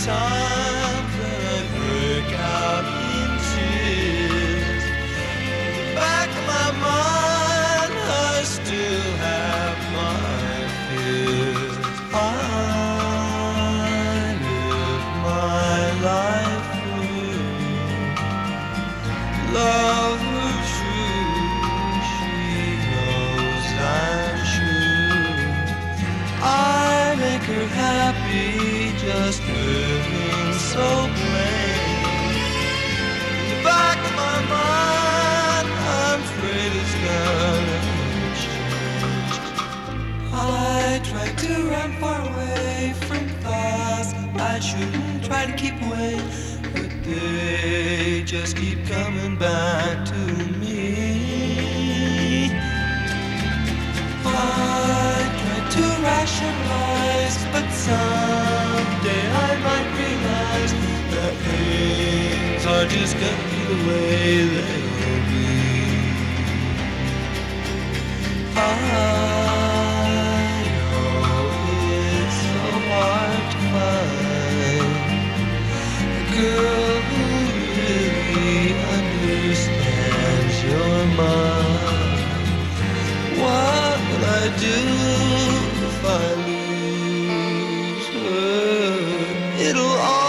times that I break out in tears. In the back of my mind, I still have my fears. I live my life through love her true. She knows I'm true. I make her happy, just living so plain. In the back of my mind, I'm afraid it's gonna change. I try to run far away from thoughts I shouldn't try to keep away, but they just keep coming back to me. I try to rationalize, but someday I might realize that things are just gonna be the way they'll be. I know it's so hard to find a girl who really understands your mind. What will I do if I lose her? It'll all